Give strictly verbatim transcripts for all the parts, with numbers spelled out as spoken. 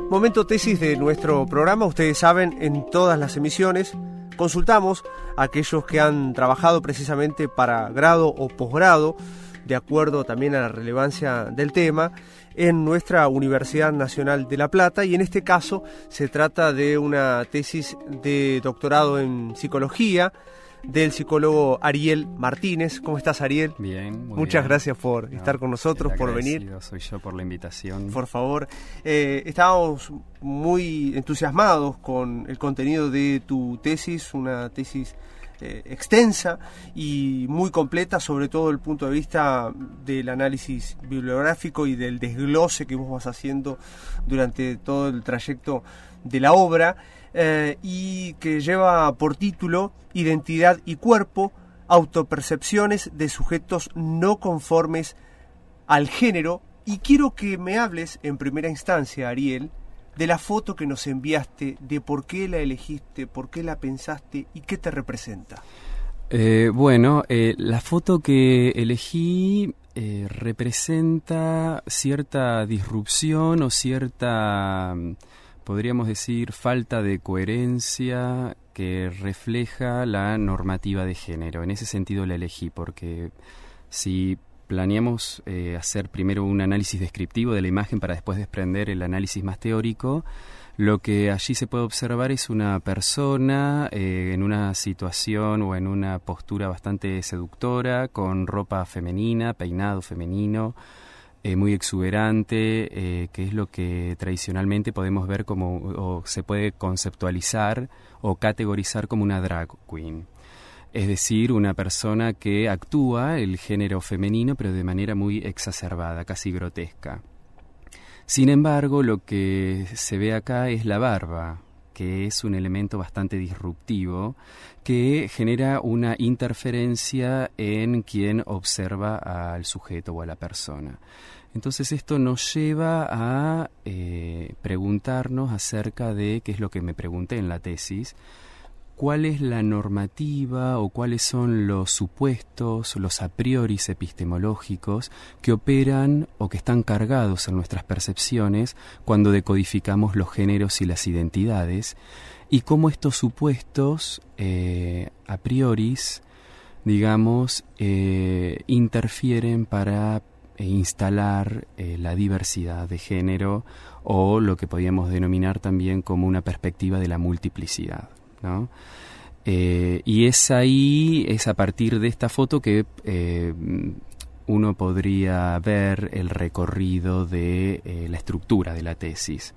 Momento tesis de nuestro programa. Ustedes saben, en todas las emisiones consultamos a aquellos que han trabajado precisamente para grado o posgrado, de acuerdo también a la relevancia del tema, en nuestra Universidad Nacional de La Plata, y en este caso se trata de una tesis de doctorado en psicología del psicólogo Ariel Martínez. ¿Cómo estás, Ariel? Bien, muy Muchas bien. gracias por No, estar con nosotros, por venir. Soy yo por la invitación. Por favor. Eh, estábamos muy entusiasmados con el contenido de tu tesis, una tesis eh, extensa y muy completa, sobre todo desde el punto de vista del análisis bibliográfico y del desglose que vos vas haciendo durante todo el trayecto de la obra. Eh, y que lleva por título Identidad y Cuerpo, autopercepciones de sujetos no conformes al género. Y quiero que me hables en primera instancia, Ariel, de la foto que nos enviaste, de por qué la elegiste, por qué la pensaste y qué te representa. Eh, bueno, eh, la foto que elegí eh, representa cierta disrupción o cierta, podríamos decir, falta de coherencia que refleja la normativa de género. En ese sentido la elegí porque si planeamos eh, hacer primero un análisis descriptivo de la imagen para después desprender el análisis más teórico, lo que allí se puede observar es una persona eh, en una situación o en una postura bastante seductora, con ropa femenina, peinado femenino, Eh, muy exuberante, eh, que es lo que tradicionalmente podemos ver como, o se puede conceptualizar o categorizar como una drag queen. Es decir, una persona que actúa el género femenino, pero de manera muy exacerbada, casi grotesca. Sin embargo, lo que se ve acá es la barba, que es un elemento bastante disruptivo, que genera una interferencia en quien observa al sujeto o a la persona. Entonces esto nos lleva a eh, preguntarnos acerca de, qué es lo que me pregunté en la tesis, cuál es la normativa o cuáles son los supuestos, los a priori epistemológicos que operan o que están cargados en nuestras percepciones cuando decodificamos los géneros y las identidades, y cómo estos supuestos eh, a priori, digamos, eh, interfieren para e instalar eh, la diversidad de género, o lo que podríamos denominar también como una perspectiva de la multiplicidad, ¿no? Eh, y es ahí, es a partir de esta foto que eh, uno podría ver el recorrido de eh, la estructura de la tesis.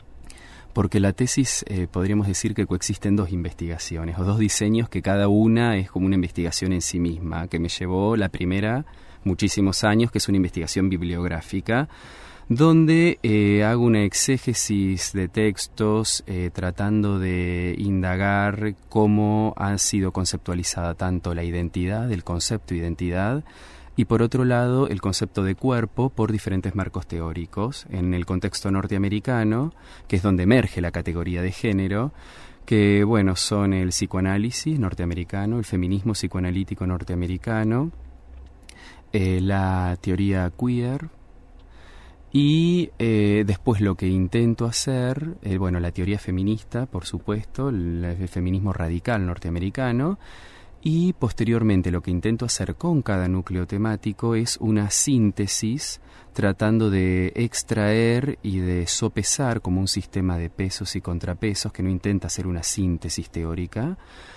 Porque la tesis eh, podríamos decir que coexisten dos investigaciones o dos diseños, que cada una es como una investigación en sí misma, que me llevó la primera muchísimos años, que es una investigación bibliográfica, donde eh, hago una exégesis de textos eh, tratando de indagar cómo ha sido conceptualizada tanto la identidad, el concepto de identidad, y por otro lado el concepto de cuerpo por diferentes marcos teóricos. En el contexto norteamericano, que es donde emerge la categoría de género, que bueno, son el psicoanálisis norteamericano, el feminismo psicoanalítico norteamericano, eh, la teoría queer, y eh, después lo que intento hacer, eh, bueno, la teoría feminista, por supuesto, el, el feminismo radical norteamericano. Y posteriormente lo que intento hacer con cada núcleo temático es una síntesis, tratando de extraer y de sopesar como un sistema de pesos y contrapesos, que no intenta hacer una síntesis teórica,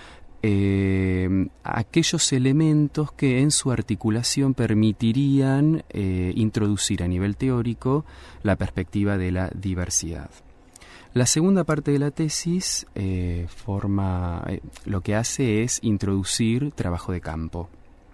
eh, aquellos elementos que en su articulación permitirían eh, introducir a nivel teórico la perspectiva de la diversidad. La segunda parte de la tesis eh, forma, eh, lo que hace es introducir trabajo de campo,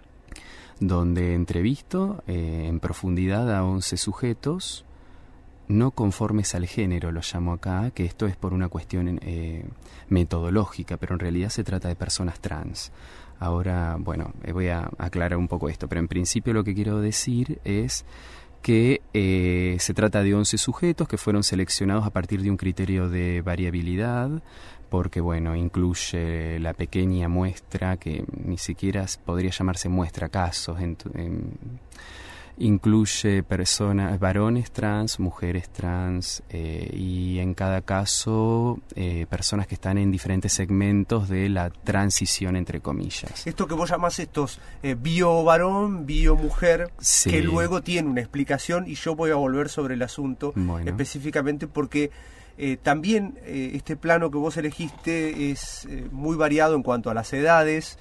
donde entrevisto eh, en profundidad a once sujetos no conformes al género, lo llamo acá, que esto es por una cuestión eh, metodológica, pero en realidad se trata de personas trans. Ahora, bueno, eh, voy a aclarar un poco esto, pero en principio lo que quiero decir es que eh, se trata de once sujetos que fueron seleccionados a partir de un criterio de variabilidad, porque bueno, incluye la pequeña muestra, que ni siquiera podría llamarse muestra, casos, en, en, incluye personas, varones trans, mujeres trans, eh, y en cada caso eh, personas que están en diferentes segmentos de la transición, entre comillas. Esto que vos llamás estos eh, bio-varón, bio-mujer, sí. que luego tiene una explicación, y yo voy a volver sobre el asunto bueno. específicamente porque eh, también eh, este plano que vos elegiste es eh, muy variado en cuanto a las edades,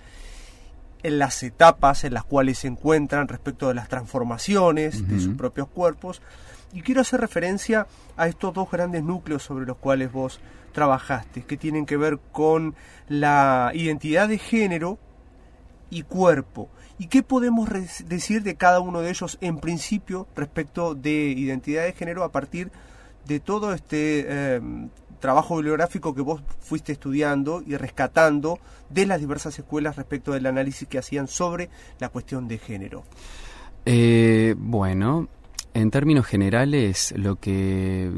en las etapas en las cuales se encuentran respecto de las transformaciones uh-huh. de sus propios cuerpos, y quiero hacer referencia a estos dos grandes núcleos sobre los cuales vos trabajaste, que tienen que ver con la identidad de género y cuerpo. ¿Y qué podemos re- decir de cada uno de ellos en principio respecto de identidad de género a partir de todo este eh, trabajo bibliográfico que vos fuiste estudiando y rescatando de las diversas escuelas respecto del análisis que hacían sobre la cuestión de género? Eh, bueno, en términos generales, lo que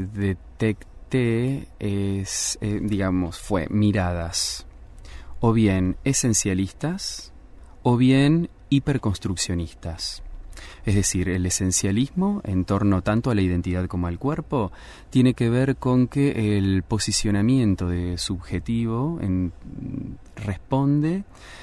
detecté es, eh, digamos, fue miradas o bien esencialistas o bien hiperconstruccionistas. Es decir, el esencialismo en torno tanto a la identidad como al cuerpo tiene que ver con que el posicionamiento de subjetivo en, responde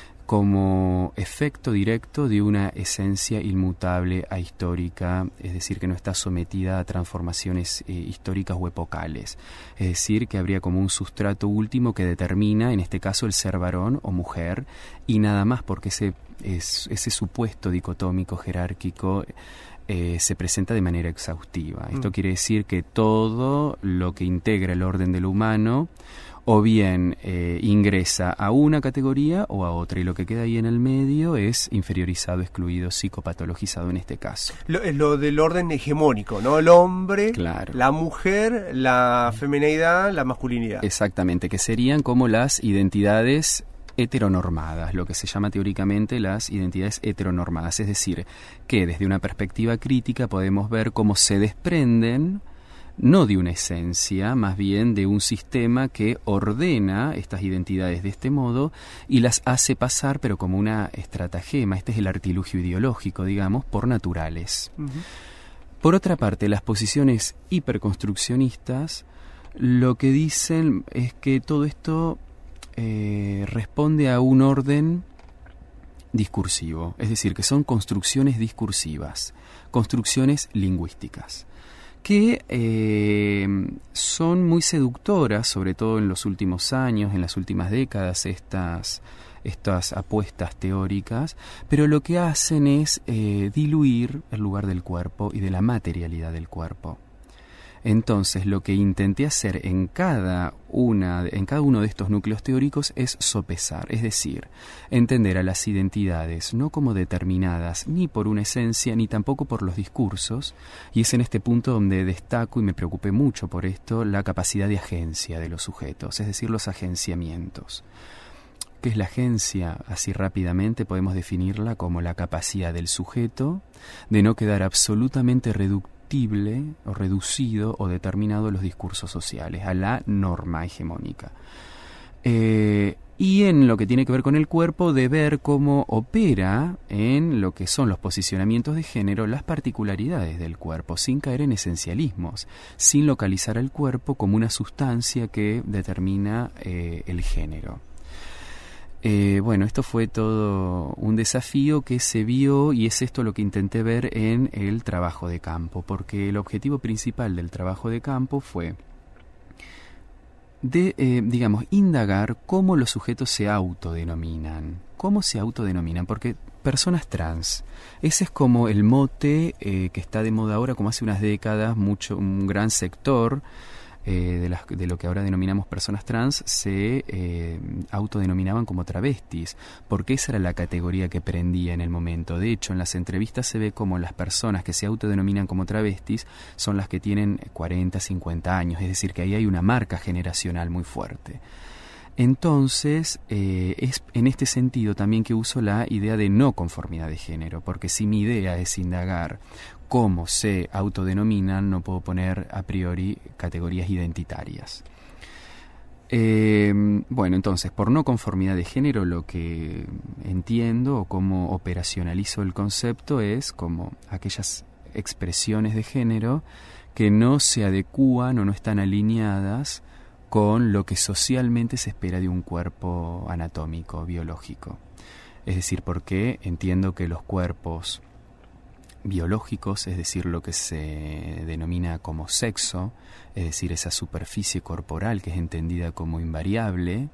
como efecto directo de una esencia inmutable ahistórica, es decir, que no está sometida a transformaciones eh, históricas o epocales. Es decir, que habría como un sustrato último que determina, en este caso, el ser varón o mujer, y nada más, porque ese, es, ese supuesto dicotómico jerárquico eh, se presenta de manera exhaustiva. Esto mm. quiere decir que todo lo que integra el orden de lo humano o bien eh, ingresa a una categoría o a otra, y lo que queda ahí en el medio es inferiorizado, excluido, psicopatologizado en este caso. Lo, es lo del orden hegemónico, ¿no? El hombre, claro. la mujer, la femineidad, la masculinidad. Exactamente, que serían como las identidades heteronormadas, lo que se llama teóricamente las identidades heteronormadas, es decir, que desde una perspectiva crítica podemos ver cómo se desprenden no de una esencia, más bien de un sistema que ordena estas identidades de este modo y las hace pasar, pero como una estratagema, este es el artilugio ideológico, digamos, por naturales. Uh-huh. Por otra parte, las posiciones hiperconstruccionistas lo que dicen es que todo esto eh, responde a un orden discursivo, es decir, que son construcciones discursivas, construcciones lingüísticas, que eh, son muy seductoras, sobre todo en los últimos años, en las últimas décadas, estas, estas apuestas teóricas, pero lo que hacen es eh, diluir el lugar del cuerpo y de la materialidad del cuerpo. Entonces, lo que intenté hacer en cada una, en cada uno de estos núcleos teóricos es sopesar, es decir, entender a las identidades no como determinadas ni por una esencia ni tampoco por los discursos, y es en este punto donde destaco y me preocupé mucho por esto la capacidad de agencia de los sujetos, es decir, los agenciamientos. ¿Qué es la agencia? Así rápidamente podemos definirla como la capacidad del sujeto de no quedar absolutamente reductivo o reducido o determinado a los discursos sociales, a la norma hegemónica. Eh, y en lo que tiene que ver con el cuerpo, de ver cómo opera en lo que son los posicionamientos de género las particularidades del cuerpo, sin caer en esencialismos, sin localizar al cuerpo como una sustancia que determina eh, el género. Eh, bueno, esto fue todo un desafío que se vio, y es esto lo que intenté ver en el trabajo de campo, porque el objetivo principal del trabajo de campo fue de, eh, digamos, indagar cómo los sujetos se autodenominan, cómo se autodenominan, porque personas trans, ese es como el mote eh, que está de moda ahora, como hace unas décadas, mucho, un gran sector Eh, de, las, de lo que ahora denominamos personas trans se eh, autodenominaban como travestis, porque esa era la categoría que prendía en el momento. De hecho, en las entrevistas se ve como las personas que se autodenominan como travestis son las que tienen cuarenta, cincuenta años, es decir, que ahí hay una marca generacional muy fuerte. Entonces, eh, es en este sentido también que uso la idea de no conformidad de género, porque si mi idea es indagar cómo se autodenominan, no puedo poner a priori categorías identitarias. Eh, bueno, entonces, por no conformidad de género, lo que entiendo o cómo operacionalizo el concepto es como aquellas expresiones de género que no se adecúan o no están alineadas con lo que socialmente se espera de un cuerpo anatómico, biológico. Es decir, porque entiendo que los cuerpos biológicos, es decir, lo que se denomina como sexo, es decir, esa superficie corporal que es entendida como invariable,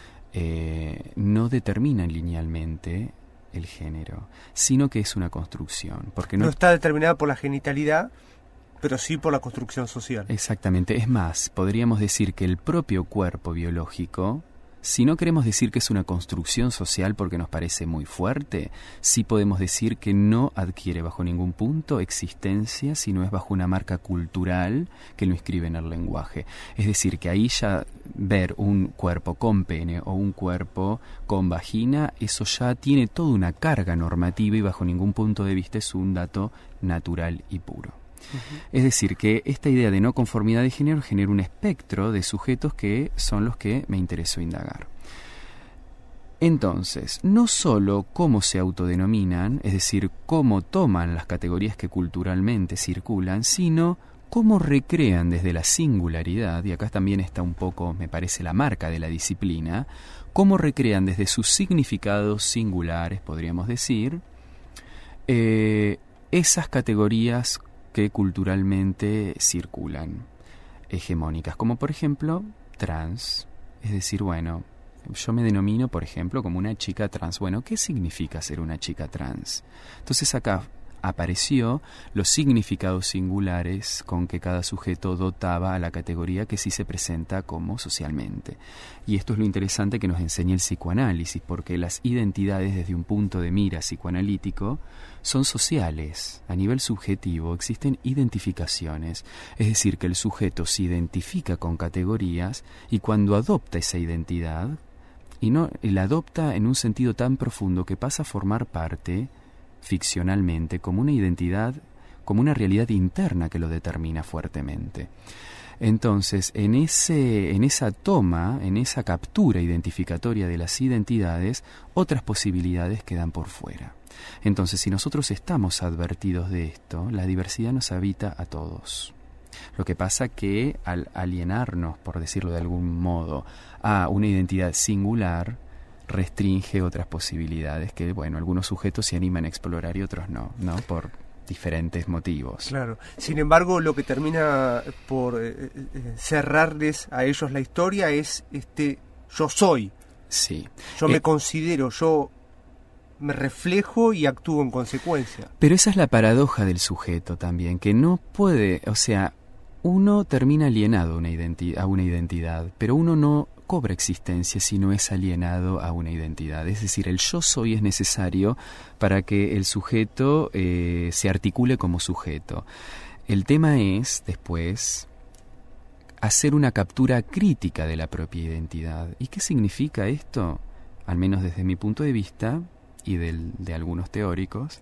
eh, no determinan linealmente el género, sino que es una construcción. Porque no, no está determinada por la genitalidad, pero sí por la construcción social. Exactamente. Es más, podríamos decir que el propio cuerpo biológico, si no queremos decir que es una construcción social porque nos parece muy fuerte, sí podemos decir que no adquiere bajo ningún punto existencia, sino es bajo una marca cultural que lo inscribe en el lenguaje. Es decir, que ahí ya ver un cuerpo con pene o un cuerpo con vagina, eso ya tiene toda una carga normativa y bajo ningún punto de vista es un dato natural y puro. Uh-huh. Es decir, que esta idea de no conformidad de género genera un espectro de sujetos que son los que me interesó indagar. Entonces, no solo cómo se autodenominan, es decir, cómo toman las categorías que culturalmente circulan, sino cómo recrean desde la singularidad, y acá también está un poco, me parece, la marca de la disciplina, cómo recrean desde sus significados singulares, podríamos decir, eh, esas categorías que culturalmente circulan, hegemónicas, como por ejemplo trans. Es decir, bueno, yo me denomino, por ejemplo, como una chica trans. Bueno, ¿qué significa ser una chica trans? Entonces acá apareció los significados singulares con que cada sujeto dotaba a la categoría que sí se presenta como socialmente. Y esto es lo interesante que nos enseña el psicoanálisis, porque las identidades desde un punto de mira psicoanalítico son sociales. A nivel subjetivo existen identificaciones, es decir, que el sujeto se identifica con categorías y cuando adopta esa identidad, y no y la adopta en un sentido tan profundo que pasa a formar parte ficcionalmente como una identidad, como una realidad interna que lo determina fuertemente. Entonces, en ese, en esa toma, en esa captura identificatoria de las identidades, otras posibilidades quedan por fuera. Entonces, si nosotros estamos advertidos de esto, la diversidad nos habita a todos. Lo que pasa que al alienarnos, por decirlo de algún modo, a una identidad singular, restringe otras posibilidades que, bueno, algunos sujetos se animan a explorar y otros no, ¿no? Por diferentes motivos. Claro. Sin embargo, lo que termina por eh, cerrarles a ellos la historia es este yo soy. Sí. Yo eh, me considero, yo me reflejo y actúo en consecuencia. Pero esa es la paradoja del sujeto también, que no puede, o sea, uno termina alienado a una, identi- a una identidad, pero uno no cobra existencia si no es alienado a una identidad. Es decir, el yo soy es necesario para que el sujeto eh, se articule como sujeto. El tema es, después, hacer una captura crítica de la propia identidad. ¿Y qué significa esto? Al menos desde mi punto de vista y del, de algunos teóricos,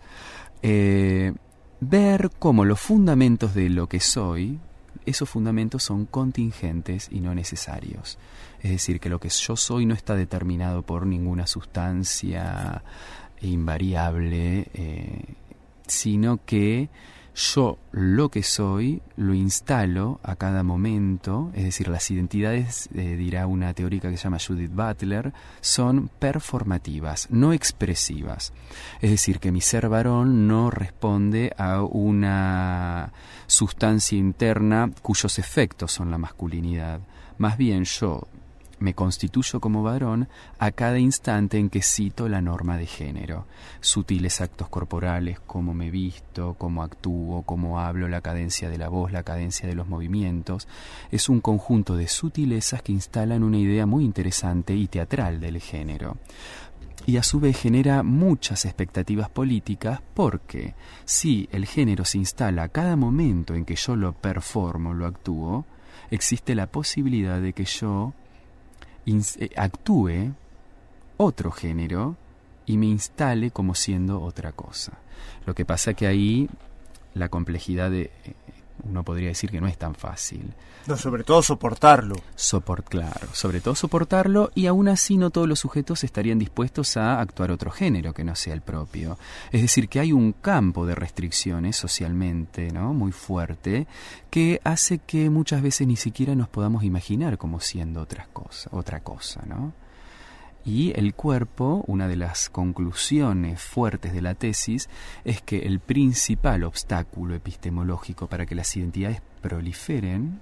eh, ver cómo los fundamentos de lo que soy, esos fundamentos son contingentes y no necesarios. Es decir, que lo que yo soy no está determinado por ninguna sustancia invariable, eh, sino que yo lo que soy lo instalo a cada momento. Es decir, las identidades, eh, dirá una teórica que se llama Judith Butler, son performativas, no expresivas. Es decir, que mi ser varón no responde a una sustancia interna cuyos efectos son la masculinidad. Más bien yo me constituyo como varón a cada instante en que cito la norma de género. Sutiles actos corporales, cómo me visto, cómo actúo, cómo hablo, la cadencia de la voz, la cadencia de los movimientos. Es un conjunto de sutilezas que instalan una idea muy interesante y teatral del género. Y a su vez genera muchas expectativas políticas porque si el género se instala a cada momento en que yo lo performo, lo actúo, existe la posibilidad de que yo actúe otro género y me instale como siendo otra cosa. Lo que pasa que ahí la complejidad de uno podría decir que no es tan fácil. No, sobre todo soportarlo. Soport, claro, sobre todo soportarlo, y aún así no todos los sujetos estarían dispuestos a actuar otro género que no sea el propio. Es decir, que hay un campo de restricciones socialmente, ¿no?, muy fuerte, que hace que muchas veces ni siquiera nos podamos imaginar como siendo otras cosas, otra cosa, ¿no? Y el cuerpo, una de las conclusiones fuertes de la tesis, es que el principal obstáculo epistemológico para que las identidades proliferen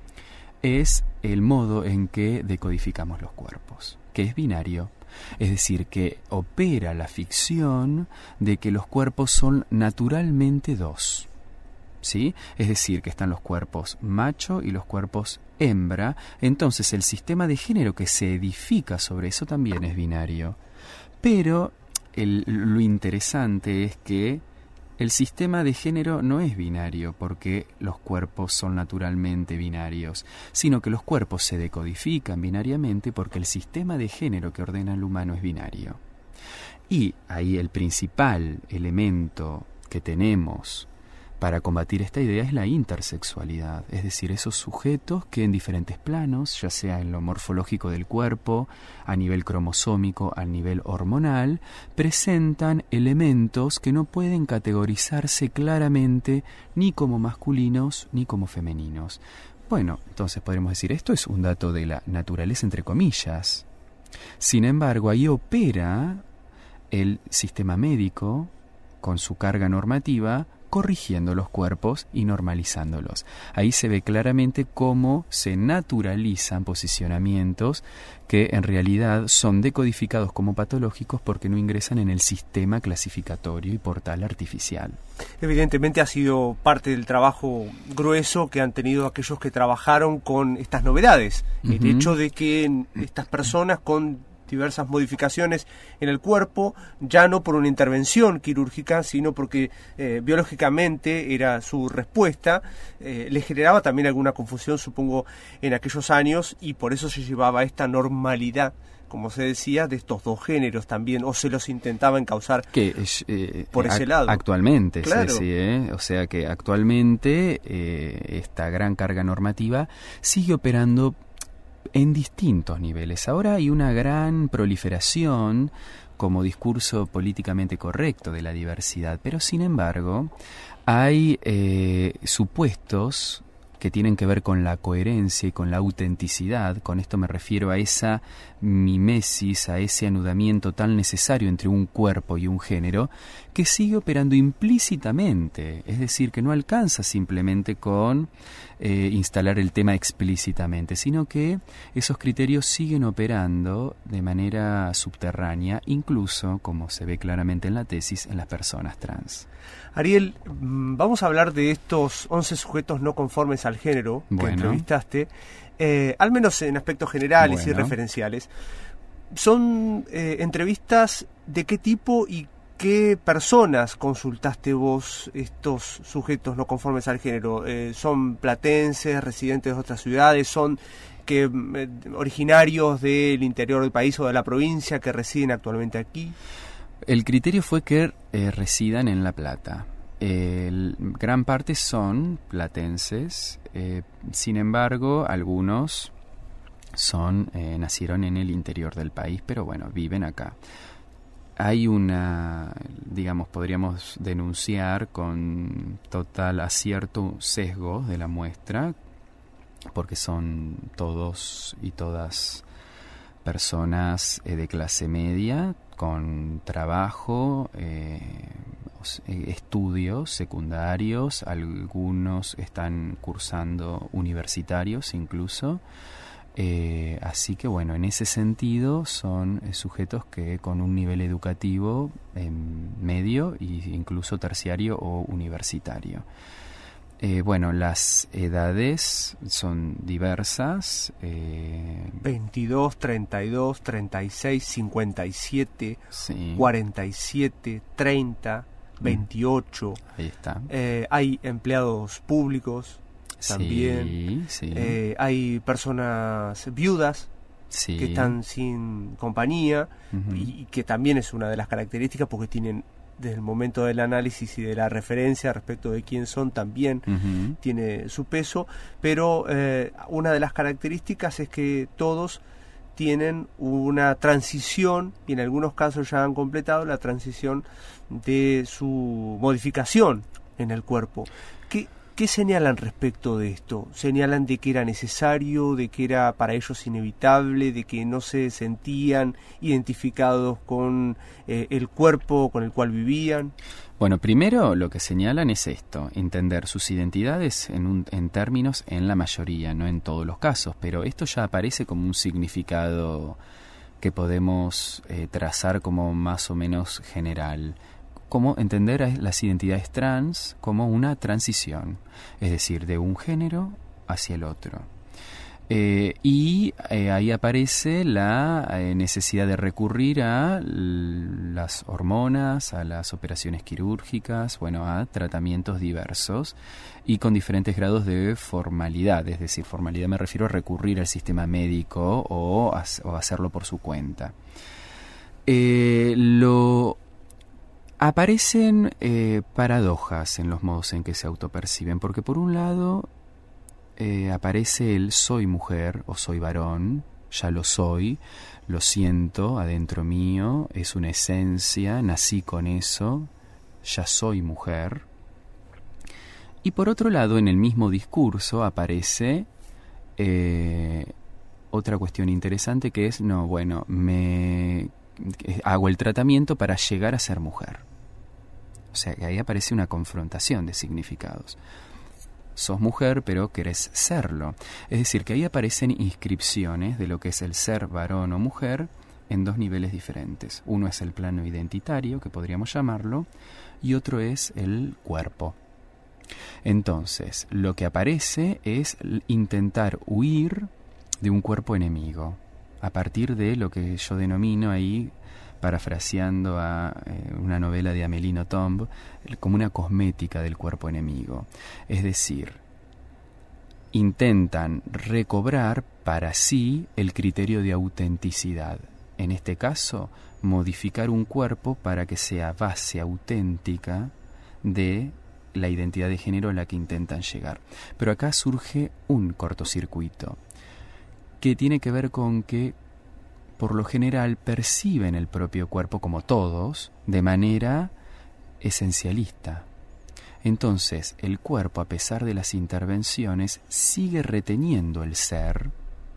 es el modo en que decodificamos los cuerpos, que es binario. Es decir, que opera la ficción de que los cuerpos son naturalmente dos, ¿sí? Es decir, que están los cuerpos macho y los cuerpos hembra. Entonces el sistema de género que se edifica sobre eso también es binario. Pero el, lo interesante es que el sistema de género no es binario porque los cuerpos son naturalmente binarios, sino que los cuerpos se decodifican binariamente porque el sistema de género que ordena al humano es binario. Y ahí el principal elemento que tenemos para combatir esta idea es la intersexualidad, es decir, esos sujetos que en diferentes planos, ya sea en lo morfológico del cuerpo, a nivel cromosómico, a nivel hormonal, presentan elementos que no pueden categorizarse claramente ni como masculinos ni como femeninos. Bueno, entonces podremos decir, esto es un dato de la naturaleza entre comillas. Sin embargo, ahí opera el sistema médico con su carga normativa, corrigiendo los cuerpos y normalizándolos. Ahí se ve claramente cómo se naturalizan posicionamientos que en realidad son decodificados como patológicos porque no ingresan en el sistema clasificatorio y portal artificial. Evidentemente ha sido parte del trabajo grueso que han tenido aquellos que trabajaron con estas novedades. Uh-huh. El hecho de que estas personas con diversas modificaciones en el cuerpo, ya no por una intervención quirúrgica, sino porque eh, biológicamente era su respuesta, eh, le generaba también alguna confusión, supongo, en aquellos años, y por eso se llevaba esta normalidad, como se decía, de estos dos géneros también, o se los intentaba encauzar que es, eh, por ese lado. Actualmente, claro. sí, sí, ¿eh? O sea que actualmente eh, esta gran carga normativa sigue operando en distintos niveles. Ahora hay una gran proliferación como discurso políticamente correcto de la diversidad, pero sin embargo hay eh, supuestos que tienen que ver con la coherencia y con la autenticidad. Con esto me refiero a esa mimesis, a ese anudamiento tan necesario entre un cuerpo y un género, que sigue operando implícitamente, es decir, que no alcanza simplemente con eh, instalar el tema explícitamente, sino que esos criterios siguen operando de manera subterránea, incluso, como se ve claramente en la tesis, en las personas trans. Ariel, vamos a hablar de estos once sujetos no conformes al género que bueno. entrevistaste, eh, al menos en aspectos generales bueno. y referenciales. ¿Son eh, entrevistas de qué tipo y qué personas consultaste vos estos sujetos no conformes al género? Eh, ¿Son platenses, residentes de otras ciudades? ¿Son que eh, originarios del interior del país o de la provincia que residen actualmente aquí? El criterio fue que eh, residan en La Plata. Eh, gran parte son platenses, eh, sin embargo, algunos son eh, nacieron en el interior del país, pero bueno, viven acá. Hay una, digamos, podríamos denunciar con total acierto un sesgo de la muestra, porque son todos y todas personas eh, de clase media, con trabajo, eh, estudios secundarios, algunos están cursando universitarios incluso, eh, así que bueno, en ese sentido son eh, sujetos que con un nivel educativo eh, medio e incluso terciario o universitario. Eh, bueno, las edades son diversas. Eh, veintidós, treinta y dos, treinta y seis, cincuenta y siete, sí. cuarenta y siete, treinta, veintiocho. Ahí está. Eh, hay empleados públicos también. Sí, sí. Eh, hay personas viudas sí. que están sin compañía uh-huh. y, y que también es una de las características porque tienen desde el momento del análisis y de la referencia respecto de quién son también uh-huh. tiene su peso, pero eh, una de las características es que todos tienen una transición, y en algunos casos ya han completado la transición de su modificación en el cuerpo. ¿Qué, qué señalan respecto de esto? ¿Señalan de que era necesario, de que era para ellos inevitable, de que no se sentían identificados con eh, el cuerpo con el cual vivían? Bueno, primero lo que señalan es esto, entender sus identidades en, un, en términos, en la mayoría, no en todos los casos, pero esto ya aparece como un significado que podemos eh, trazar como más o menos general. Como entender a las identidades trans como una transición, es decir, de un género hacia el otro. Eh, y eh, ahí aparece la eh, necesidad de recurrir a l- las hormonas, a las operaciones quirúrgicas, bueno, a tratamientos diversos y con diferentes grados de formalidad. Es decir, formalidad me refiero a recurrir al sistema médico o, a, o hacerlo por su cuenta. Eh, lo aparecen eh, paradojas en los modos en que se autoperciben, porque por un lado Eh, aparece el soy mujer o soy varón, ya lo soy, lo siento adentro mío, es una esencia, nací con eso, ya soy mujer. Y por otro lado, en el mismo discurso aparece eh, otra cuestión interesante que es, no, bueno, me hago el tratamiento para llegar a ser mujer. O sea, que ahí aparece una confrontación de significados. Sos mujer, pero querés serlo. Es decir, que ahí aparecen inscripciones de lo que es el ser varón o mujer en dos niveles diferentes. Uno es el plano identitario, que podríamos llamarlo, y otro es el cuerpo. Entonces, lo que aparece es intentar huir de un cuerpo enemigo, a partir de lo que yo denomino ahí, parafraseando a eh, una novela de Amélie Nothomb, como una cosmética del cuerpo enemigo. Es decir, intentan recobrar para sí el criterio de autenticidad. En este caso, modificar un cuerpo para que sea base auténtica de la identidad de género a la que intentan llegar. Pero acá surge un cortocircuito que tiene que ver con que por lo general perciben el propio cuerpo, como todos, de manera esencialista. Entonces, el cuerpo, a pesar de las intervenciones, sigue reteniendo el ser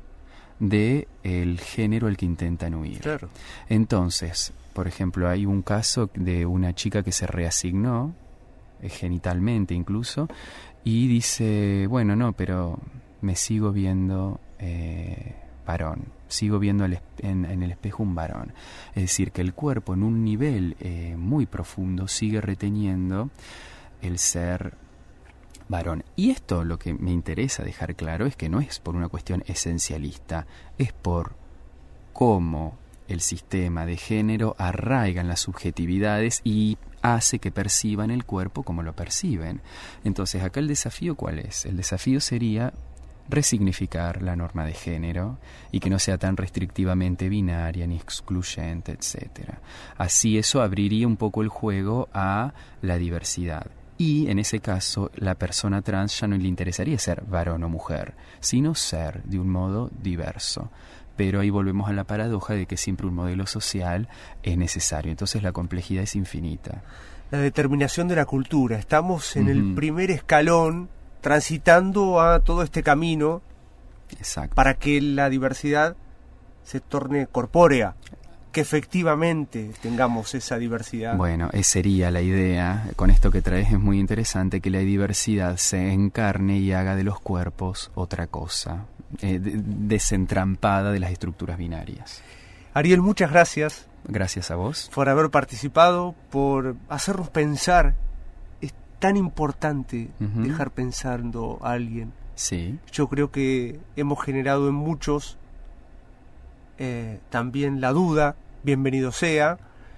de el género al que intentan huir. Claro. Entonces, por ejemplo, hay un caso de una chica que se reasignó, eh, genitalmente incluso, y dice, bueno, no, pero me sigo viendo eh, varón. Sigo viendo el, en, en el espejo un varón. Es decir, que el cuerpo en un nivel eh, muy profundo sigue reteniendo el ser varón. Y esto lo que me interesa dejar claro es que no es por una cuestión esencialista, es por cómo el sistema de género arraiga en las subjetividades y hace que perciban el cuerpo como lo perciben. Entonces, acá el desafío, ¿cuál es? El desafío sería resignificar la norma de género y que no sea tan restrictivamente binaria ni excluyente, etcétera. Así eso abriría un poco el juego a la diversidad. Y en ese caso, la persona trans ya no le interesaría ser varón o mujer, sino ser de un modo diverso. Pero ahí volvemos a la paradoja de que siempre un modelo social es necesario. Entonces la complejidad es infinita. La determinación de la cultura. Estamos en Uh-huh. el primer escalón, transitando a todo este camino. Exacto. Para que la diversidad se torne corpórea, que efectivamente tengamos esa diversidad. Bueno, esa sería la idea. Con esto que traes es muy interesante, que la diversidad se encarne y haga de los cuerpos otra cosa, eh, de, desentrampada de las estructuras binarias. Ariel, muchas gracias. Gracias a vos. Por haber participado, por hacernos pensar. Es tan importante uh-huh. dejar pensando a alguien. Sí. Yo creo que hemos generado en muchos eh, también la duda, bienvenido sea,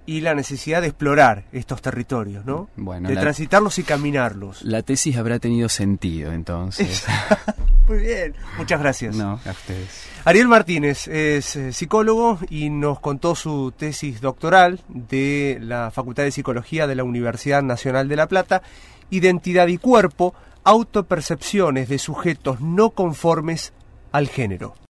y la necesidad de explorar estos territorios, ¿no? Bueno, de la, transitarlos y caminarlos. La tesis habrá tenido sentido, entonces. Muy bien, muchas gracias. No, a ustedes. Ariel Martínez es eh, psicólogo y nos contó su tesis doctoral de la Facultad de Psicología de la Universidad Nacional de La Plata, Identidad y Cuerpo, autopercepciones de sujetos no conformes al género.